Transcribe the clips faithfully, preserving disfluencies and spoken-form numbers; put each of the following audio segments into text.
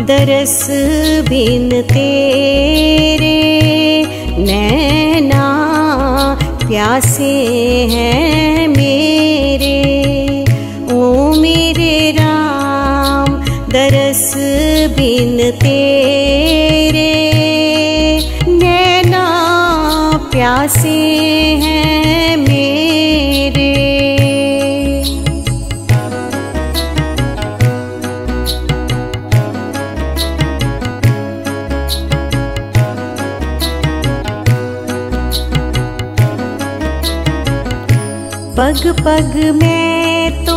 दरस बिन तेरे नैना प्यासे हैं मेरे। ओ मेरे राम दरस बिन तेरे नैना प्यासे हैं मेरे। पग पग मैं तो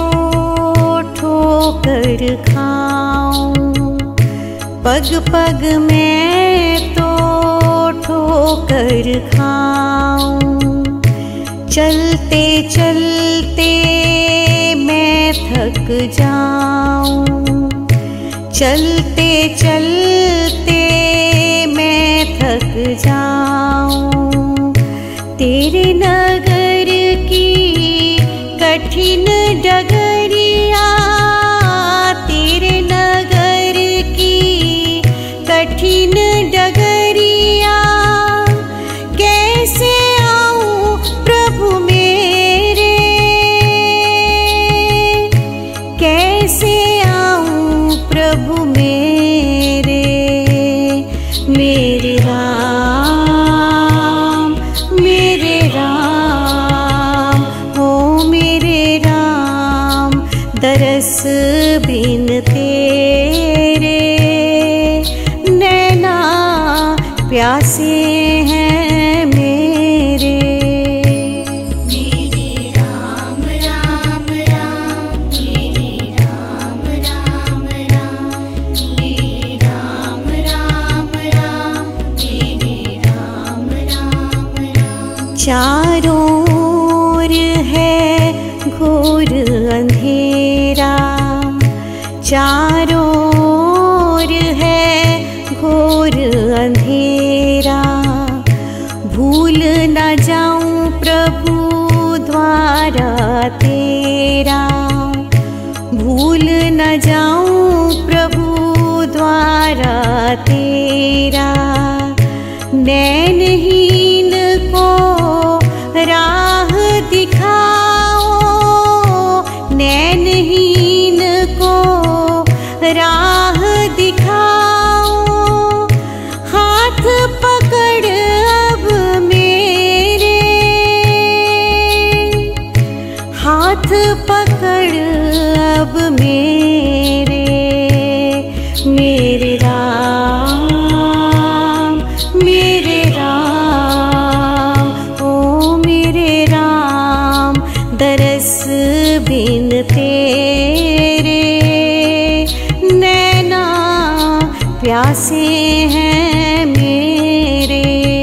ठोकर खाऊं, पग पग मैं तो ठोकर खाऊं। चलते चलते मैं थक जाऊं, चलते चलते मैं थक जाऊं। तेरे नगर की कठिन डगरिया, तेरे नगर की कठिन डगरिया कैसे आऊं प्रभु मेरे, कैसे आऊं प्रभु मेरे। मेरे राम मेरे राम हो मेरे राम दरस बिन तेरे नैना प्यासे हैं मेरे। मेरे राम राम राम मेरे राम राम राम मेरे राम राम राम मेरे राम राम राम। चारों ओर है घोर अंधेरा, चारों ओर है घोर अंधेरा। भूल न जाऊं प्रभु द्वारा तेरा, भूल न जाऊं प्रभु द्वारा तेरा। नैनहीन को राह दिखाओ, नैनहीन को राह दिखाओ। हाथ पकड़ अब मेरे, हाथ पकड़ अब मेरे। मेरे राम मेरे राम ओ मेरे राम दरस बिन तेरे नैना प्यासे हैं मेरे।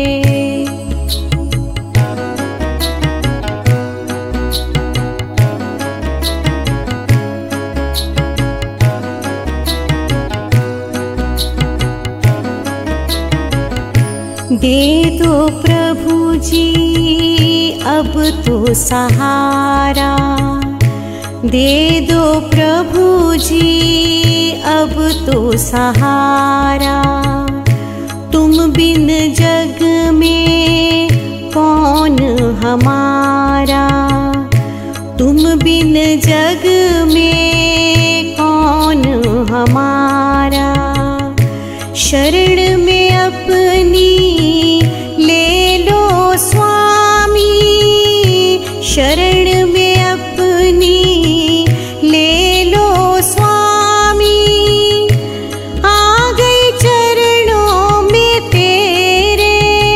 दे दो प्रभु जी अब तो सहारा, दे दो प्रभु जी अब तो सहारा। तुम बिन जग में कौन हमारा, तुम बिन जग में कौन हमारा। शरण में अपनी ले लो स्वामी, शरण में अपनी ले लो स्वामी। आ गई चरणों में तेरे,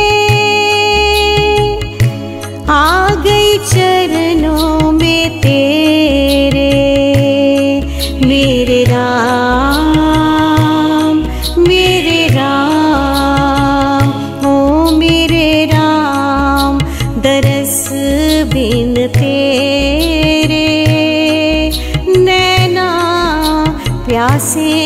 आ गई चरणों में तेरे। मेरे राम मेरे राम ओ मेरे राम दरस बिन तेरे नैना प्यासे